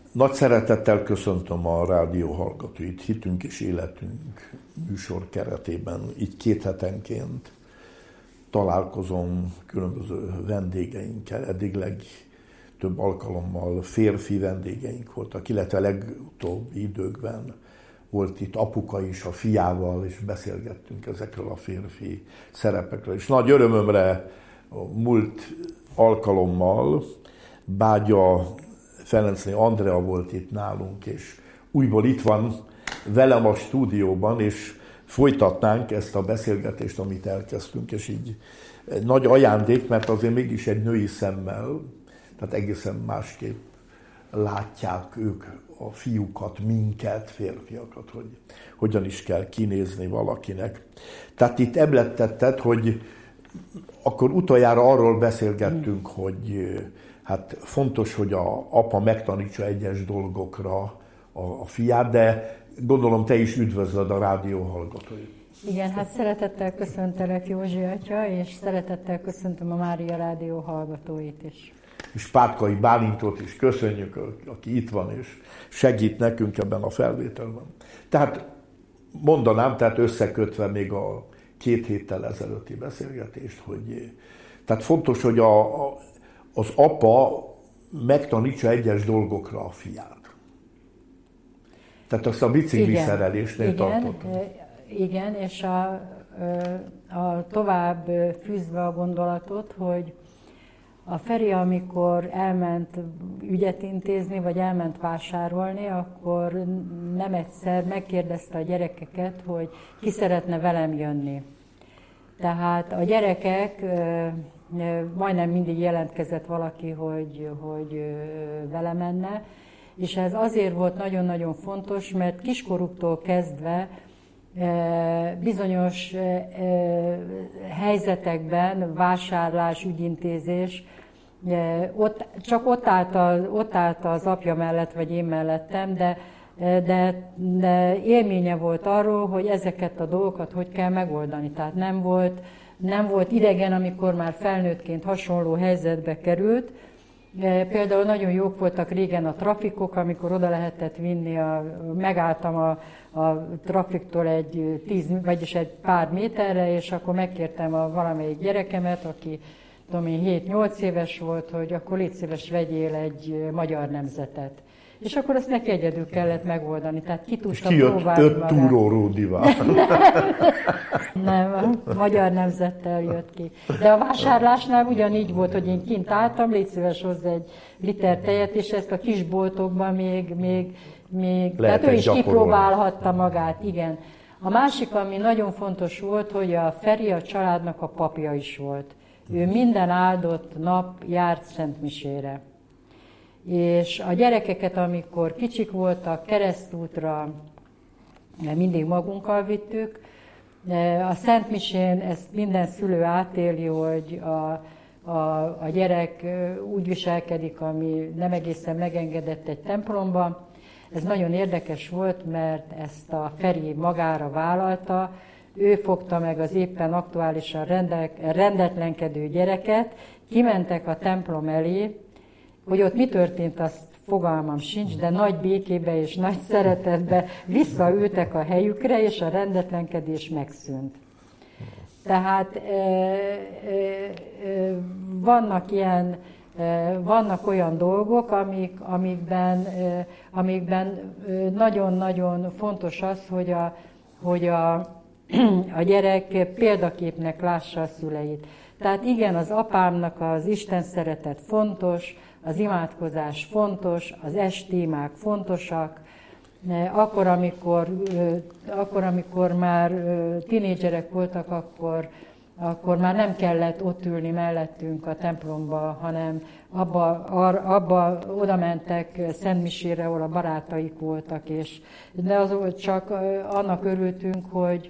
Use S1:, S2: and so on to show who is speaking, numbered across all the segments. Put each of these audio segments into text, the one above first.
S1: Nagy szeretettel köszöntöm a rádió hallgatóit, Hitünk és Életünk műsor keretében, így 2 hetenként találkozom különböző vendégeinkkel, eddig legtöbb alkalommal férfi vendégeink voltak, illetve legutóbbi időkben volt itt apuka is a fiával, és beszélgettünk ezekről a férfi szerepekről. És nagy örömömre a múlt alkalommal Bágya Ferencné Andrea volt itt nálunk, és újból itt van velem a stúdióban, és folytatnánk ezt a beszélgetést, amit elkezdtünk, és így egy nagy ajándék, mert azért mégis egy női szemmel, tehát egészen másképp látják ők a fiúkat, minket, férfiakat, hogy hogyan is kell kinézni valakinek. Tehát itt említetted, hogy akkor utoljára arról beszélgettünk, hogy hát fontos, hogy a apa megtanítsa egyes dolgokra a fiát, de gondolom te is üdvözlöd a rádió hallgatóit.
S2: Igen, hát szeretettel köszöntelek Józsi atya, és szeretettel köszöntöm a Mária Rádió hallgatóit is.
S1: És Pátkai Bálintot is köszönjük, aki itt van és segít nekünk ebben a felvételben. Tehát mondanám, tehát összekötve még a 2 héttel ezelőtti beszélgetést, hogy tehát fontos, hogy az apa megtanítsa egyes dolgokra a fiát. Tehát azt a bicikliszerelésnél tartottam.
S2: Igen, és a tovább fűzve a gondolatot, hogy a Feri, amikor elment ügyet intézni, vagy elment vásárolni, akkor nem egyszer megkérdezte a gyerekeket, hogy ki szeretne velem jönni. Tehát a gyerekek, majdnem mindig jelentkezett valaki, hogy vele menne, és ez azért volt nagyon-nagyon fontos, mert kiskoruktól kezdve bizonyos helyzetekben vásárlás, ügyintézés, csak ott állt az apja mellett, vagy én mellettem, de élménye volt arról, hogy ezeket a dolgokat hogy kell megoldani. Tehát nem volt idegen, amikor már felnőttként hasonló helyzetbe került. Például nagyon jók voltak régen a trafikok, amikor oda lehetett vinni, megálltam a trafiktól vagyis egy pár méterre, és akkor megkértem valamelyik gyerekemet, aki 7-8 éves volt, hogy akkor légy szíves, vegyél egy Magyar Nemzetet. És akkor azt neki egyedül kellett megoldani, tehát ki tudta próbálni
S1: 5 túró Ródival.
S2: Nem, a Magyar Nemzettel jött ki. De a vásárlásnál ugyanígy volt, hogy én kint álltam, légy szíves hozzá egy liter tejet, és ezt a kis boltokban még tehát ő is kipróbálhatta magát, igen. A másik, ami nagyon fontos volt, hogy a Feri a családnak a papja is volt. Ő minden áldott nap járt szentmisére. És a gyerekeket, amikor kicsik voltak, keresztútra mindig magunkkal vittük. A szentmisén ezt minden szülő átéli, hogy a gyerek úgy viselkedik, ami nem egészen megengedett egy templomba. Ez nagyon érdekes volt, mert ezt a Feri magára vállalta. Ő fogta meg az éppen aktuálisan rendetlenkedő gyereket, kimentek a templom elé, hogy ott mi történt, azt fogalmam sincs, de nagy békébe és nagy szeretetbe visszaültek a helyükre, és a rendetlenkedés megszűnt. Tehát vannak olyan dolgok, amikben nagyon-nagyon fontos az, hogy a gyerek példaképnek lássa a szüleit. Tehát igen, az apámnak az Isten szeretet fontos, az imádkozás fontos, az estémák fontosak. Akkor, amikor már tinédzserek voltak, akkor már nem kellett ott ülni mellettünk a templomba, hanem oda mentek szentmisére, ahol a barátaik voltak, de az csak annak örültünk,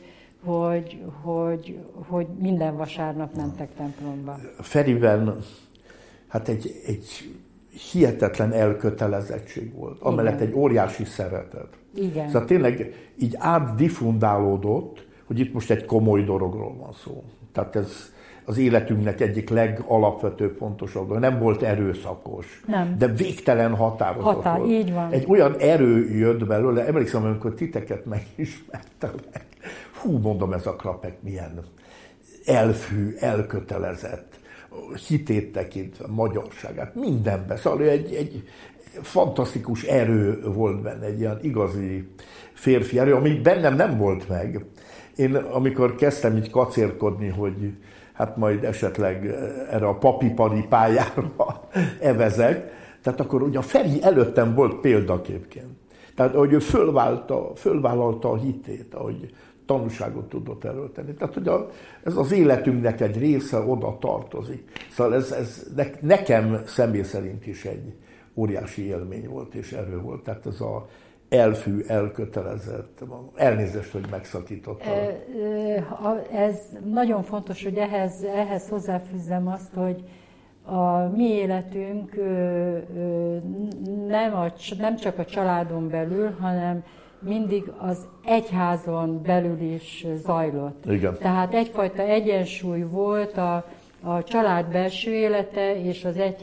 S2: hogy minden vasárnap mentek templomba.
S1: Feriben hát egy hihetetlen elkötelezettség volt, amellett egy óriási szeretet.
S2: Igen.
S1: Szóval tényleg így átdifundálódott, hogy itt most egy komoly dologról van szó. Tehát ez az életünknek egyik legalapvetőbb, fontosabb. Nem volt erőszakos,
S2: nem.
S1: De végtelen határozott volt.
S2: Így van.
S1: Egy olyan erő jött belőle, emlékszem, amikor titeket megismertelek. Hú, mondom, ez a Krapek milyen elfű, elkötelezett, hitét tekintve, magyarságát, mindenben. Szóval egy fantasztikus erő volt benne, egy ilyen igazi férfi erő, ami bennem nem volt meg. Én amikor kezdtem így kacérkodni, hogy hát majd esetleg erre a papipari pályára evezek, tehát akkor ugye a Feri előttem volt példaképként. Tehát ahogy ő fölvállalta a hitét, ahogy tanúságot tudott erről tenni. Tehát, hogy ez az életünknek egy része oda tartozik. Szóval ez nekem személy szerint is egy óriási élmény volt és erő volt. Tehát ez az elfű, elkötelezett, elnézést, hogy megszakítottam.
S2: Ez nagyon fontos, hogy ehhez hozzáfűzzem azt, hogy a mi életünk nem csak a családon belül, hanem mindig az egyházon belül is zajlott.
S1: Igen.
S2: Tehát egyfajta egyensúly volt a család belső élete és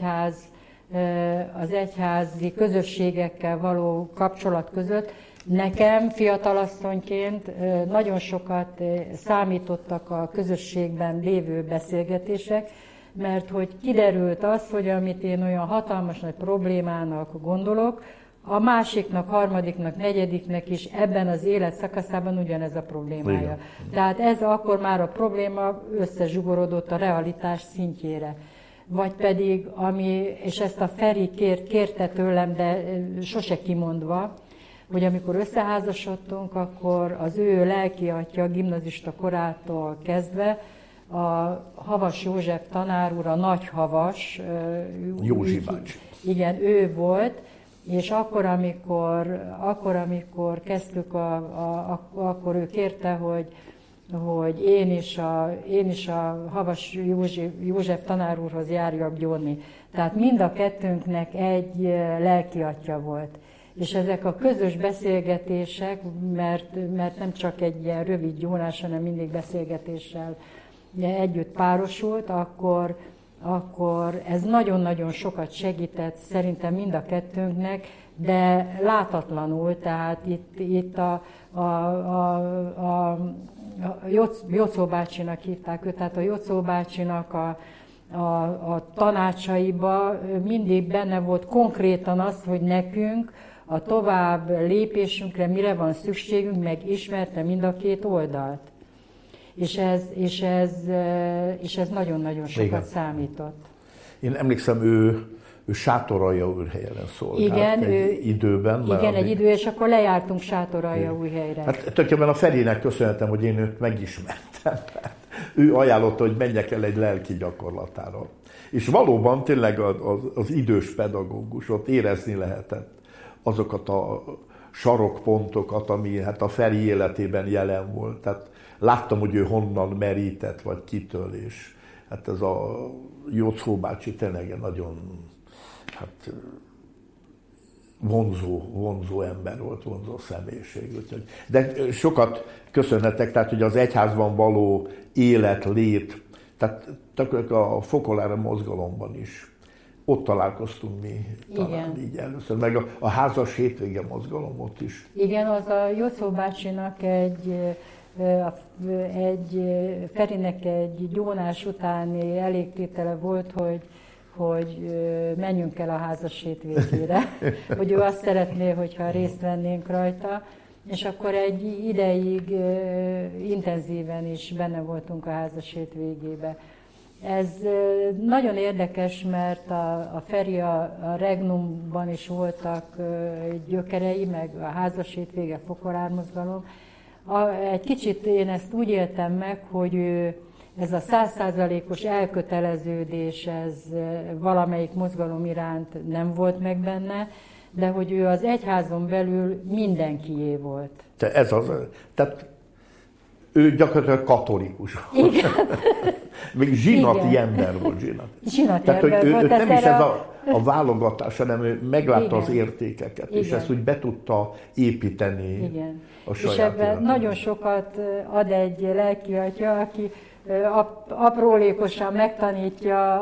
S2: az egyházi közösségekkel való kapcsolat között. Nekem fiatalasszonyként nagyon sokat számítottak a közösségben lévő beszélgetések, mert hogy kiderült az, hogy amit én olyan hatalmas nagy problémának gondolok, a másiknak, harmadiknak, negyediknek is ebben az élet szakaszában ugyanez a problémája.
S1: Igen.
S2: Tehát ez akkor már a probléma összezsugorodott a realitás szintjére. Vagy pedig, és ezt a Feri kérte tőlem, de sose kimondva, hogy amikor összeházasodtunk, akkor az ő lelkiatya gimnazista korától kezdve a Havas József tanár úr, a Nagy Havas,
S1: Józsi bácsi. Igen,
S2: ő volt, és akkor, amikor kezdtük, akkor ő kérte, hogy én is a Havas József tanár úrhoz járjak gyónni. Tehát mind a kettőnknek egy lelkiatya volt. És ezek a közös beszélgetések, mert nem csak egy ilyen rövid gyónás, hanem mindig beszélgetéssel együtt párosult, akkor ez nagyon-nagyon sokat segített szerintem mind a kettőnknek, de látatlanul, tehát itt a Jocó bácsinak hívták őt, tehát a Jocó bácsinak a tanácsaiba mindig benne volt konkrétan az, hogy nekünk a tovább lépésünkre mire van szükségünk, meg ismerte mind a két oldalt. És ez nagyon-nagyon sokat
S1: igen.
S2: számított.
S1: Én emlékszem, ő Sátoraljaújhelyen szolgált egy időben.
S2: Igen, egy idő, és akkor lejártunk Sátoraljaújhelyre.
S1: Hát tulajdonképpen a Ferinek köszönhetem, hogy én őt megismertem. Ő ajánlotta, hogy menjek el egy lelki gyakorlatára. És valóban tényleg az idős pedagógus, ott érezni lehetett azokat a sarokpontokat, ami hát a Feri életében jelen volt. Tehát láttam, hogy ő honnan merített, vagy kitől, és hát ez a Jocó bácsi tényleg nagyon vonzó ember volt, vonzó személyiség. Úgyhogy. De sokat köszönhetek, tehát hogy az egyházban való élet, lét, tehát a Fokolára mozgalomban is. Ott találkoztunk mi talán így először, meg a házas hétvége mozgalom ott is.
S2: Igen, az a Jocó bácsinak Ferinek egy gyónás utáni elégtétele volt, hogy menjünk el a házas hétvégére, hogy ő azt szeretné, hogyha részt vennénk rajta, és akkor egy ideig intenzíven is benne voltunk a házas hétvégébe. Ez nagyon érdekes, mert a Feri a Regnumban is voltak gyökerei, meg a házas hétvége, Fokolár mozgalom. Egy kicsit én ezt úgy éltem meg, hogy ez a 100%-os elköteleződés, ez valamelyik mozgalom iránt nem volt meg benne, de hogy ő az egyházon belül mindenkié volt.
S1: Tehát ő gyakorlatilag katolikus volt.
S2: Igen.
S1: Még zsinati ember volt,
S2: zsinati
S1: tehát,
S2: ember
S1: hogy
S2: volt.
S1: ő nem is ez a válogatás, hanem ő meglátta igen. az értékeket, igen. és ezt úgy be tudta építeni
S2: igen.
S1: a saját
S2: és ebben nagyon sokat ad egy lelkiatya, aprólékosan megtanítja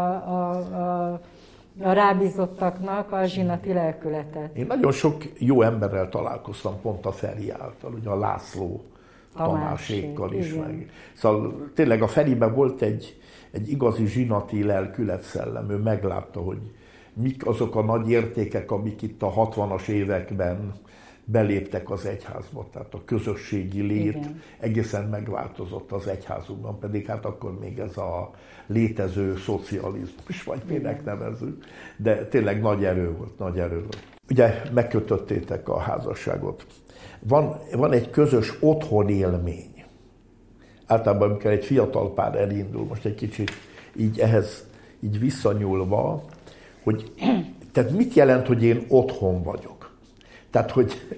S2: a rábízottaknak a zsinati lelkületet.
S1: Én nagyon sok jó emberrel találkoztam pont a Feri által, ugye a László Tamásékkal is meg. Szóval tényleg a Feriben volt egy igazi zsinati lelkületszellem, ő meglátta, hogy mik azok a nagy értékek, amik itt a 60-as években beléptek az egyházba, tehát a közösségi lét. Igen. Egészen megváltozott az egyházunkban, pedig hát akkor még ez a létező szocializmus, vagy minek nevezzük, de tényleg nagy erő volt. Ugye megkötöttétek a házasságot. Van egy közös otthonélmény. Általában, amikor egy fiatal pár elindul, most egy kicsit így ehhez így visszanyúlva, hogy tehát mit jelent, hogy én otthon vagyok? Tehát,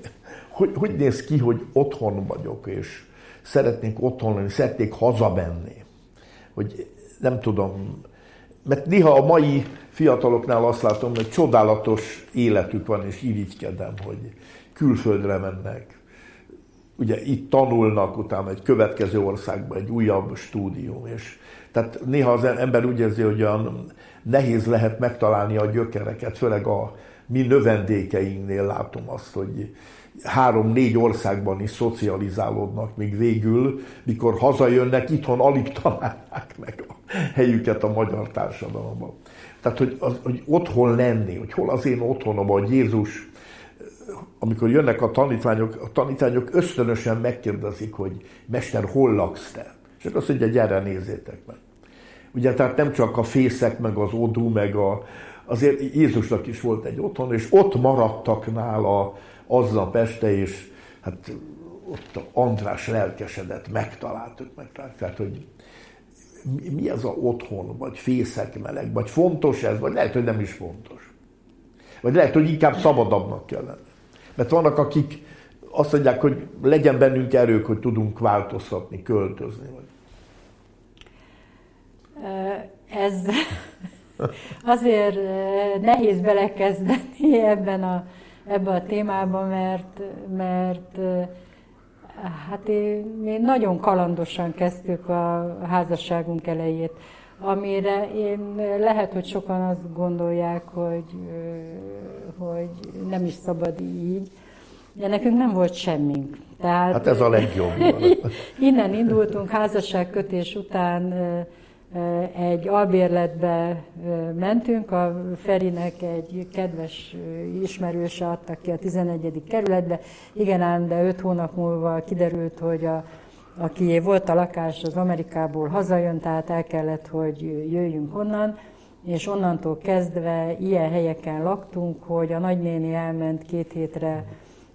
S1: hogy néz ki, hogy otthon vagyok, és szeretnék otthon lenni, szeretnék hazamenni. Hogy nem tudom, mert néha a mai fiataloknál azt látom, hogy csodálatos életük van, és irigykedem, hogy külföldre mennek. Ugye itt tanulnak, utána egy következő országban egy újabb stúdium, és tehát néha az ember úgy érzi, hogy olyan nehéz lehet megtalálni a gyökereket, főleg a mi növendékeinknél látom azt, hogy 3-4 országban is szocializálódnak, míg végül, mikor hazajönnek, itthon alig találják meg a helyüket a magyar társadalomban. Tehát, hogy otthon lenni, hogy hol az én otthonom, hogy Jézus, amikor jönnek a tanítványok ösztönösen megkérdezik, hogy Mester, hol laksz te? És akkor azt mondja, gyere, nézzétek meg. Ugye, tehát nem csak a fészek, meg az odú, meg azért Jézusnak is volt egy otthon, és ott maradtak nála aznap este, és hát ott András lelkesedett, megtaláltuk. Tehát, hogy mi ez a otthon, vagy fészek meleg, vagy fontos ez, vagy lehet, hogy nem is fontos. Vagy lehet, hogy inkább szabadabbnak kell lenni. Mert vannak, akik azt mondják, hogy legyen bennünk erők, hogy tudunk változtatni, költözni.
S2: Ez azért nehéz belekezdeni ebbe a témába, mert hát mi nagyon kalandosan kezdtük a házasságunk elejét, amire lehet, hogy sokan azt gondolják, hogy nem is szabad így, de nekünk nem volt semmink. Tehát,
S1: hát ez a legjobb.
S2: Innen indultunk, házasságkötés után egy albérletbe mentünk, a Ferinek egy kedves ismerőse adta ki a 11. kerületbe. Igen ám, de 5 hónap múlva kiderült, hogy aki volt a lakás, az Amerikából hazajön, tehát el kellett, hogy jöjjünk onnan, és onnantól kezdve ilyen helyeken laktunk, hogy a nagynéni elment 2 hétre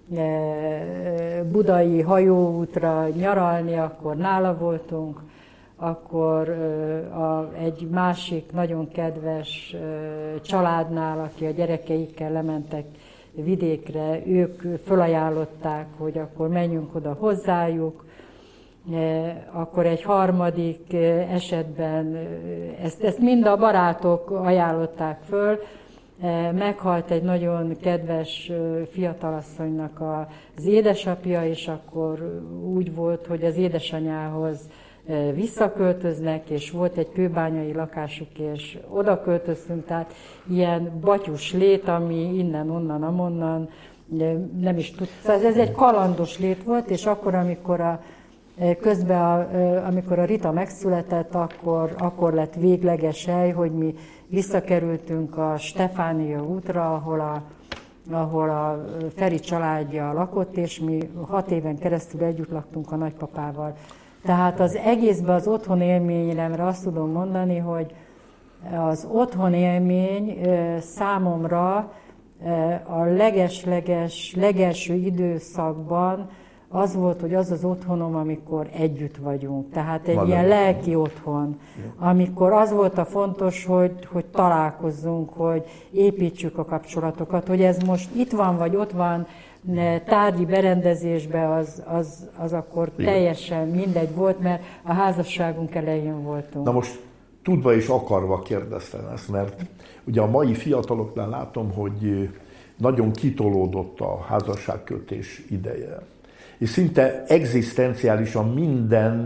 S2: budai hajóútra nyaralni, akkor nála voltunk, akkor egy másik nagyon kedves családnál, aki a gyerekeikkel lementek vidékre, ők felajánlották, hogy akkor menjünk oda hozzájuk. Akkor egy harmadik esetben, ezt mind a barátok ajánlották föl, meghalt egy nagyon kedves fiatalasszonynak az édesapja, és akkor úgy volt, hogy az édesanyához visszaköltöznek, és volt egy kőbányai lakásuk, és oda költöztünk, tehát ilyen batyus lét, ami innen, onnan, amonnan, nem is tudta. Ez egy kalandos lét volt, és akkor, amikor amikor a Rita megszületett, akkor lett végleges hely, hogy mi visszakerültünk a Stefánia útra, ahol a Feri családja lakott, és mi 6 éven keresztül együtt laktunk a nagypapával. Tehát az egészben az otthon élményemre azt tudom mondani, hogy az otthon élmény számomra a legelső időszakban az volt, hogy az otthonom, amikor együtt vagyunk. Tehát egy ilyen lelki otthon, amikor az volt a fontos, hogy találkozzunk, hogy építsük a kapcsolatokat, hogy ez most itt van, vagy ott van, tárgyi berendezésben az akkor teljesen mindegy volt, mert a házasságunk elején voltunk.
S1: Na most tudva és akarva kérdeztem ezt, mert ugye a mai fiataloknál látom, hogy nagyon kitolódott a házasságkötés ideje. És szinte egzisztenciálisan mindent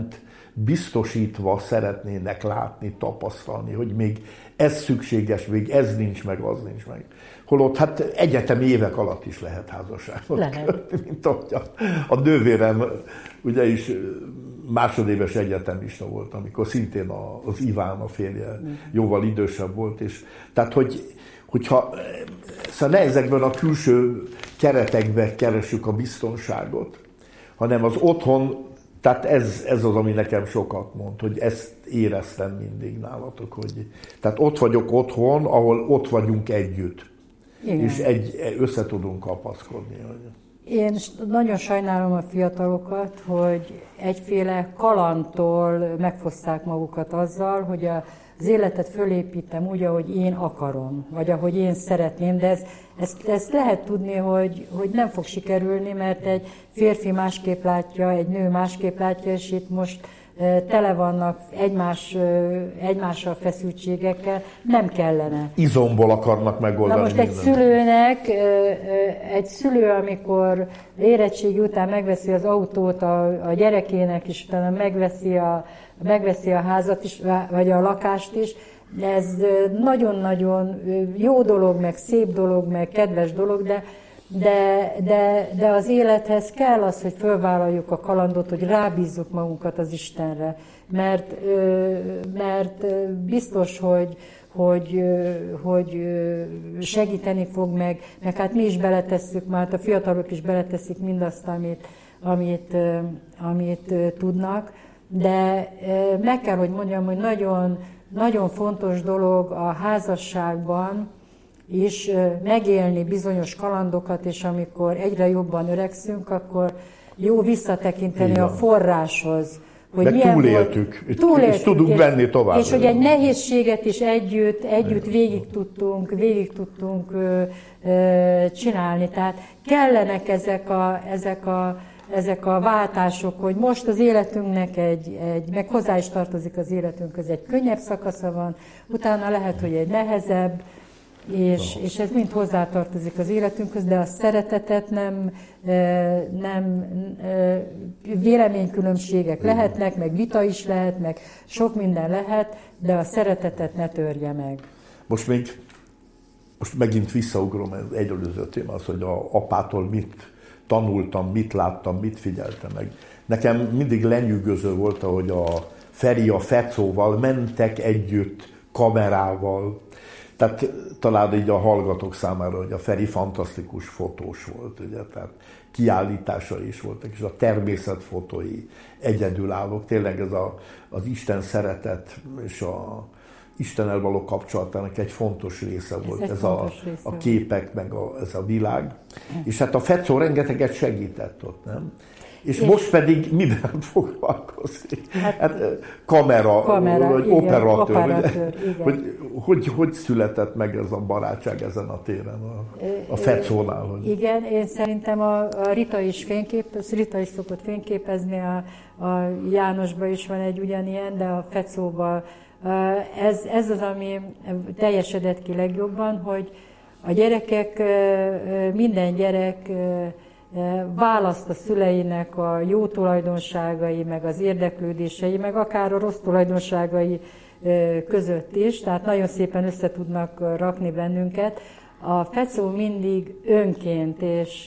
S1: biztosítva szeretnének látni, tapasztalni, hogy még ez szükséges, még ez nincs meg, az nincs meg. Holott hát egyetemi évek alatt is lehet házasságot kötni, mint ahogy a nővérem ugye is másodéves egyetemista volt, amikor szintén az Iván, a férje jóval idősebb volt, és tehát hogyha szóval ne ezekben a külső keretekben keressük a biztonságot, hanem az otthon, tehát ez az, ami nekem sokat mond, hogy ezt éreztem mindig nálatok, hogy tehát ott vagyok otthon, ahol ott vagyunk együtt. Igen. És össze tudunk kapaszkodni.
S2: Én nagyon sajnálom a fiatalokat, hogy egyféle kalandtól megfoszták magukat azzal, hogy az életet fölépítem úgy, ahogy én akarom, vagy ahogy én szeretném, de ezt lehet tudni, hogy nem fog sikerülni, mert egy férfi másképp látja, egy nő másképp látja, és itt most tele vannak egymással feszültségekkel, nem kellene.
S1: Izomból akarnak megoldani.
S2: Na most egy szülő, amikor érettségi után megveszi az autót a gyerekének, és utána megveszi a házat is, vagy a lakást is, ez nagyon-nagyon jó dolog, meg szép dolog, meg kedves dolog, de az élethez kell az, hogy fölvállaljuk a kalandot, hogy rábízzuk magunkat az Istenre. Mert biztos, hogy segíteni fog meg hát mi is beletesszük, már a fiatalok is beleteszik mindazt, amit tudnak, de meg kell, hogy mondjam, hogy nagyon, nagyon fontos dolog a házasságban is megélni bizonyos kalandokat, és amikor egyre jobban öregszünk, akkor jó visszatekinteni a forráshoz.
S1: Hogy de túléltük, és tudunk menni tovább.
S2: És hogy egy nehézséget is együtt végig tudtunk csinálni. Tehát kellenek ezek a váltások, hogy most az életünknek meg hozzá is tartozik az életünkhöz, egy könnyebb szakasza van, utána lehet, hogy egy nehezebb, és ez mind hozzátartozik az életünkhöz, de a szeretetet nem véleménykülönbségek lehetnek, meg vita is lehet, meg sok minden lehet, de a szeretetet ne törje meg.
S1: Most megint visszaugrom egy előző téma, az, hogy a apától mit tanultam, mit láttam, mit figyeltem meg. Nekem mindig lenyűgöző volt, hogy a Feri a Fecóval mentek együtt kamerával. Tehát talán így a hallgatók számára, hogy a Feri fantasztikus fotós volt, ugye, tehát kiállításai is voltak, és a természetfotói egyedülállók. Tényleg ez az Isten szeretet és a Istennel való kapcsolatának egy fontos része volt, ez a képek, meg ez a világ. És hát a Fecó rengeteget segített ott, nem? És most pedig miben foglalkozik? Hát kamera vagy igen, operatőr. Hogy született meg ez a barátság ezen a téren, a Fecónál?
S2: Igen, én szerintem a Rita is szokott fényképezni, a Jánosban is van egy ugyanilyen, de a Fecóban ez az, ami teljesedett ki legjobban, hogy a gyerekek, minden gyerek választ a szüleinek a jó tulajdonságai, meg az érdeklődései, meg akár a rossz tulajdonságai között is, tehát nagyon szépen össze tudnak rakni bennünket. A Fecó mindig önként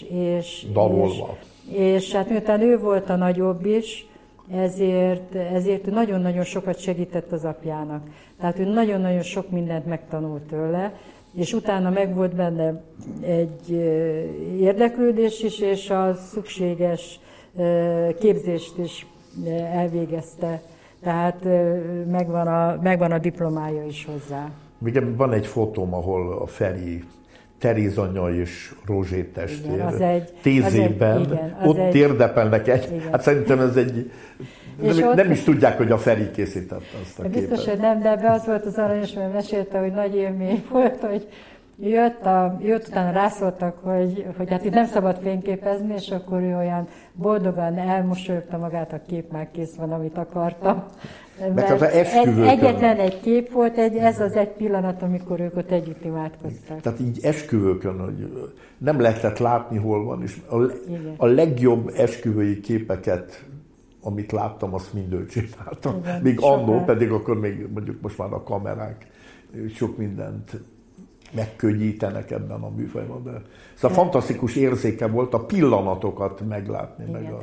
S2: és hát miután ő volt a nagyobb is, ezért nagyon-nagyon sokat segített az apjának. Tehát ő nagyon-nagyon sok mindent megtanult tőle, és utána megvolt benne egy érdeklődés is, és a szükséges képzést is elvégezte. Tehát megvan a diplomája is hozzá.
S1: Még van egy fotóm, ahol a Feri Teréz anyja és Rózsé testvér 10 évben ott térdepelnek hát szerintem ez egy... Nem is tudják, hogy a Feri készítette azt a képet.
S2: Biztos, hogy nem, de ebbe az volt az aranyos, mert mesélte, hogy nagy élmény volt, hogy jött utána rászóltak, hogy hát itt nem szabad fényképezni, és akkor ő olyan boldogan elmosolyogta magát, a kép már kész van, amit akartam.
S1: Mert az esküvőkön...
S2: Egyetlen egy kép volt, ez az egy pillanat, amikor ők ott együtt imádkoztak.
S1: Tehát így esküvőkön, hogy nem lehetett látni, hol van, és a legjobb esküvői képeket amit láttam, azt mind ő csináltam.
S2: Igen,
S1: még annó, pedig akkor még mondjuk most már a kamerák sok mindent megkönnyítenek ebben a műfajban. De szóval fantasztikus érzéke volt a pillanatokat meglátni.
S2: Igen.
S1: Meg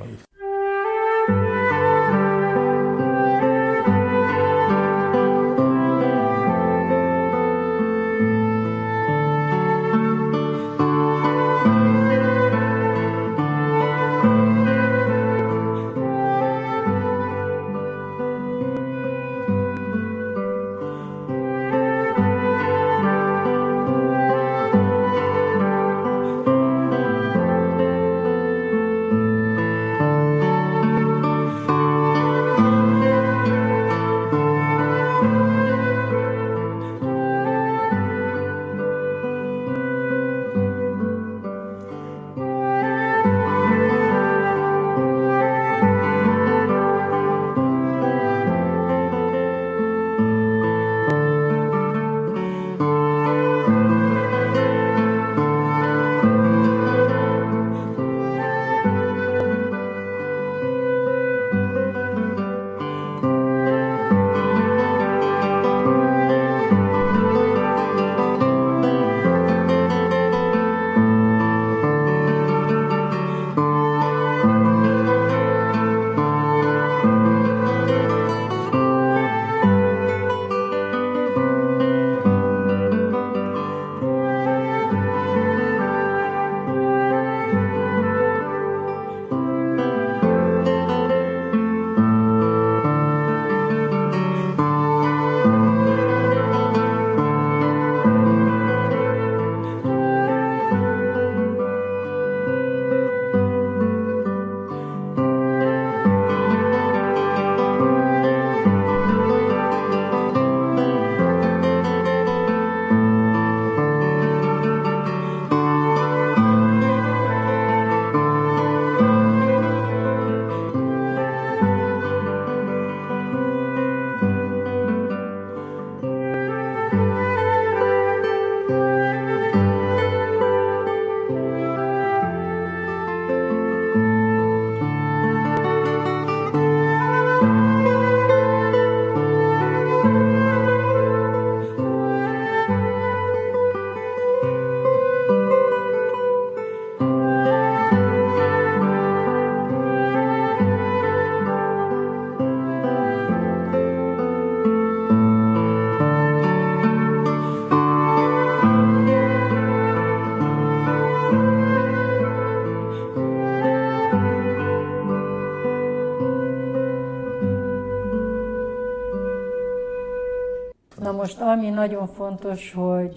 S2: Na most, ami nagyon fontos,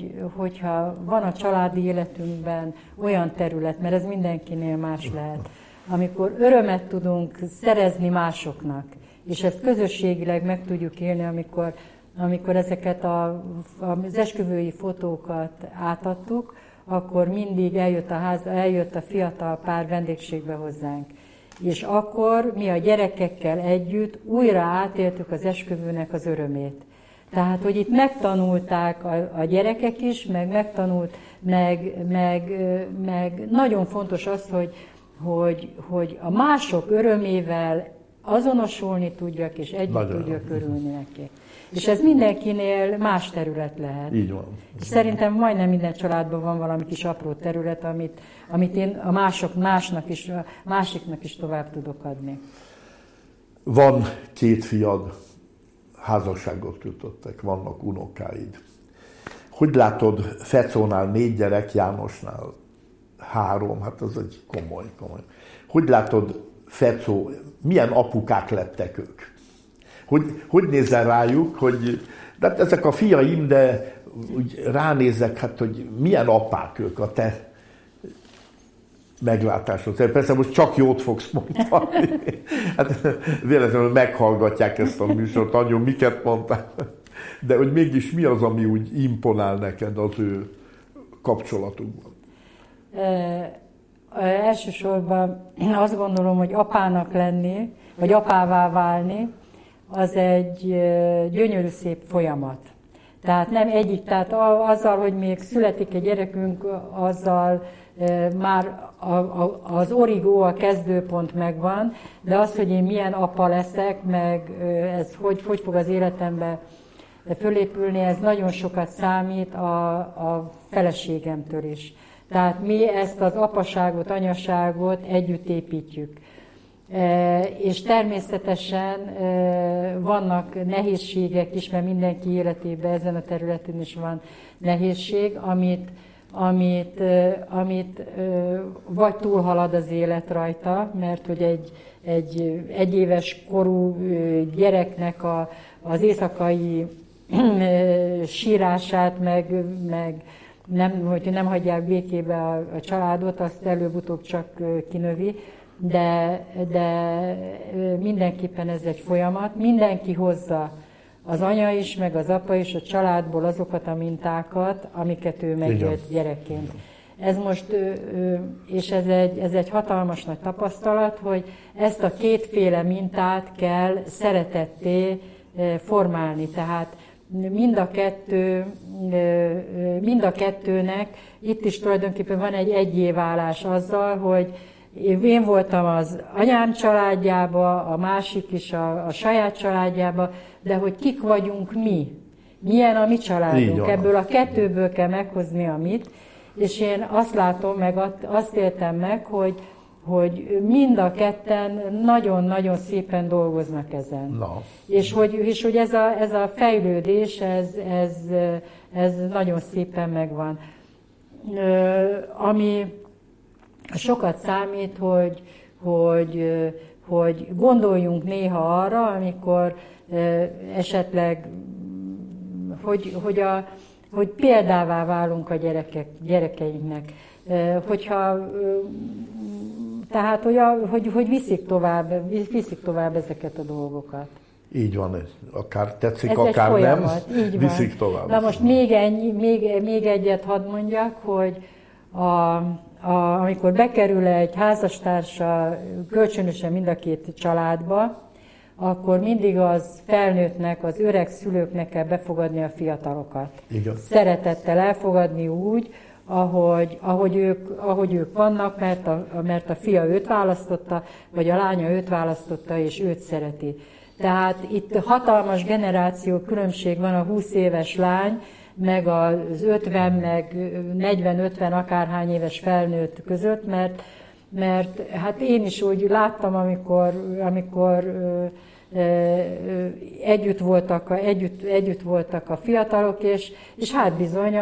S2: hogyha van a családi életünkben olyan terület, mert ez mindenkinél más lehet, amikor örömet tudunk szerezni másoknak, és ezt közösségileg meg tudjuk élni, amikor ezeket az esküvői fotókat átadtuk, akkor mindig eljött a fiatal pár vendégségbe hozzánk. És akkor mi a gyerekekkel együtt újra átéltük az esküvőnek az örömét. Tehát, hogy itt megtanulták a gyerekek is, meg nagyon fontos az, hogy a mások örömével azonosulni tudjak, és együtt tudjak örülni neki. És ez mindenkinél más terület lehet.
S1: Így van.
S2: És szerintem majdnem minden családban van valami kis apró terület, amit én a másiknak is tovább tudok adni.
S1: Van 2 fiad, házasságot kötöttek, vannak unokáid. Hogy látod, Fecónál 4 gyerek, Jánosnál 3, hát ez egy komoly. Hogy látod, Fecó, milyen apukák lettek ők? Hogy nézel rájuk, de hát ezek a fiaim, de úgy ránézek, hát, hogy milyen apák ők a te meglátásod. Persze most csak jót fogsz mondani. Hát véletlenül meghallgatják ezt a műsort, nagyon miket mondtál. De hogy mégis mi az, ami úgy imponál neked az ő kapcsolatukban?
S2: Elsősorban azt gondolom, hogy apának lenni, vagy apává válni, az egy gyönyörű szép folyamat. Tehát nem egyik, tehát azzal, hogy még születik egy gyerekünk, azzal már az origó, a kezdőpont megvan, de az, hogy én milyen apa leszek, meg ez hogy fog az életembe fölépülni, ez nagyon sokat számít a feleségemtől is. Tehát mi ezt az apaságot, anyaságot együtt építjük. És természetesen vannak nehézségek is, mert mindenki életében ezen a területen is van nehézség, amit vagy túlhalad az élet rajta, mert hogy egy egyéves korú gyereknek az éjszakai sírását, meg hogy nem hagyják békébe a családot, azt előbb-utóbb csak kinövi, de mindenképpen ez egy folyamat. Mindenki hozza, az anya is, meg az apa is a családból azokat a mintákat, amiket ő megjött gyerekként. Ez most, és ez egy hatalmas nagy tapasztalat, hogy ezt a kétféle mintát kell szeretetté formálni. Tehát mind a kettőnek itt is tulajdonképpen van egy egyéválás azzal, hogy én voltam az anyám családjába, a másik is a saját családjába, de hogy kik vagyunk mi, milyen a mi családunk, ebből a kettőből kell meghozni a mit, és én azt látom, meg azt éltem meg, hogy mind a ketten nagyon-nagyon szépen dolgoznak ezen. No. És hogy ez a fejlődés, ez nagyon szépen megvan. Ami sokat számít, hogy gondoljunk néha arra, amikor esetleg, hogy példává válunk a gyerekeinknek. Tehát, hogy viszik tovább ezeket a dolgokat.
S1: Így van, akár tetszik, ez akár nem, viszik tovább.
S2: Na most még egyet hadd mondjak, hogy amikor bekerül egy házastársa kölcsönösen mind a két családba, akkor mindig az felnőttnek, az öreg szülőknek kell befogadni a fiatalokat.
S1: Igen.
S2: Szeretettel elfogadni úgy, ahogy ők vannak, mert a fia őt választotta, vagy a lánya őt választotta, és őt szereti. Tehát itt hatalmas generáció különbség van a 20 éves lány, meg az 50, meg 40-50 akárhány éves felnőtt között, mert hát én is úgy láttam, amikor együtt voltak a fiatalok, és hát bizony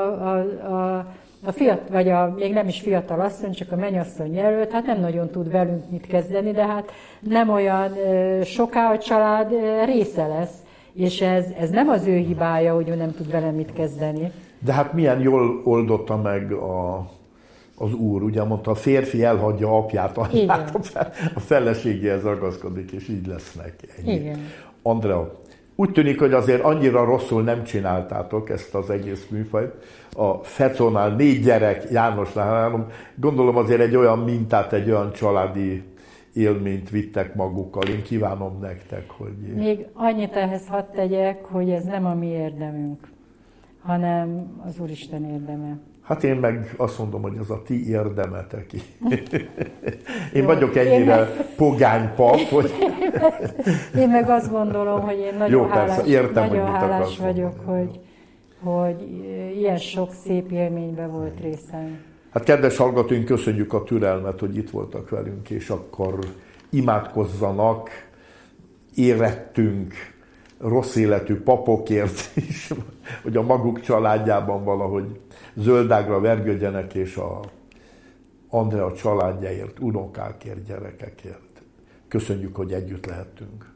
S2: a fiatal, vagy még nem is fiatal asszony, csak a mennyasszony jelölt, hát nem nagyon tud velünk mit kezdeni, de hát nem olyan soká a család része lesz, és ez nem az ő hibája, hogy ő nem tud velem mit kezdeni.
S1: De hát milyen jól oldotta meg az úr, ugye mondta, a férfi elhagyja apját, anyját, a feleségéhez ragaszkodik, és így lesznek.
S2: Igen.
S1: Andrea, úgy tűnik, hogy azért annyira rosszul nem csináltátok ezt az egész műfajt. A Fecónál 4 gyerek, Jánosnál 3, gondolom azért egy olyan mintát, egy olyan családi élményt vittek magukkal. Én kívánom nektek, hogy...
S2: Még annyit ehhez hadd tegyek, hogy ez nem a mi érdemünk, hanem az Úristen érdeme.
S1: Hát én meg azt mondom, hogy az a ti érdemetek. Én vagyok ennyire pogány pap, hogy...
S2: Én meg azt gondolom, hogy én nagyon hálás vagyok, hogy ilyen sok szép élményben volt részem.
S1: Hát kedves hallgatóink, köszönjük a türelmet, hogy itt voltak velünk, és akkor imádkozzanak, érettünk, rossz életű papokért is, hogy a maguk családjában valahogy zöldágra vergődjenek, és a Andrea családjáért, unokákért, gyerekekért. Köszönjük, hogy együtt lehettünk.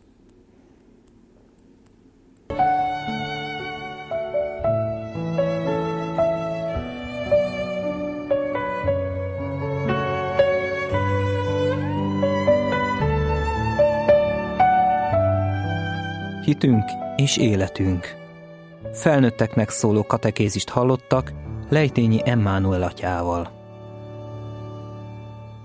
S3: Hitünk és életünk. Felnőtteknek szóló katekézist hallottak Lejtényi Emmánuel atyával.